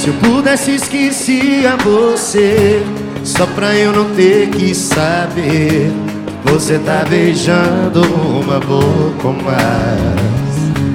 Se eu pudesse esquecia você, só pra eu não ter que saber. Você tá beijando uma boca mais.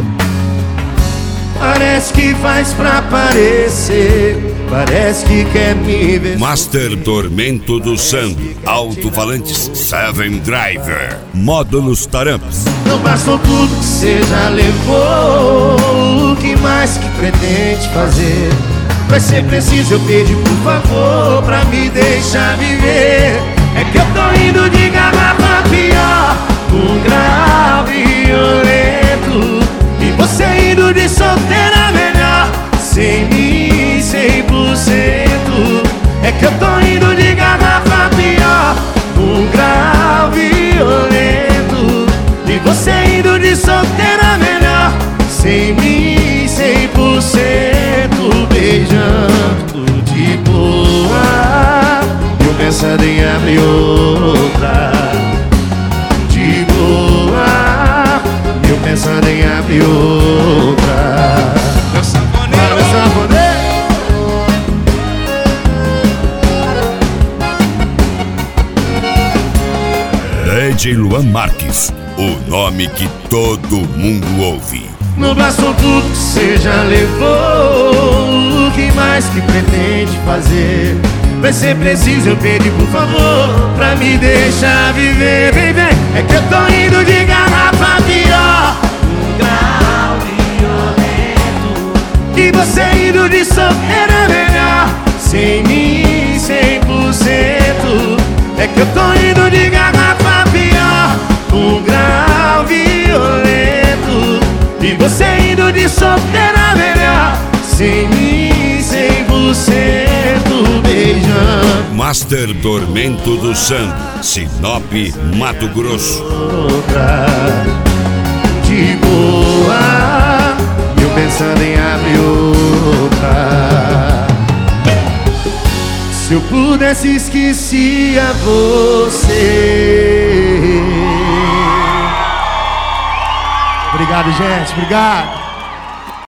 Parece que faz pra parecer, parece que quer me ver. Master Tormento do Sandro, alto-falantes 7 Driver, módulos tarampas. Não bastou tudo que você já levou, o que mais que pretende fazer? Vai ser preciso eu pedir por favor pra me deixar viver. É que eu tô indo de garrafa pior, um grave violento, e você indo de solteira melhor, sem mim 100%. É que eu tô indo de garrafa pior, um grave violento, e você indo de solteira melhor, sem mim 100%. Beijando de boa, eu pensando em abrir outra. De boa, eu pensando em abrir outra. Meu sanfoneiro, meu sanfoneiro. DJ Luan Marques, o nome que todo mundo ouve. Não bastou tudo que você já levou, o que mais que pretende fazer? Vai ser preciso eu pedir por favor pra me deixar viver. Vem, vem, é que eu tô indo de garrafa pior, um grau violento, e você indo de solteira melhor, sem mim 100%. É que eu tô indo de garrafa pior, um grau violento, e você indo de solteira melhor, sem mim 100%. Beijando Master Tormento do Sandro, Sinop, Mato Grosso. outra. De boa, eu pensando em abrir outra. Se eu pudesse esquecia você. Obrigado, gente, obrigado.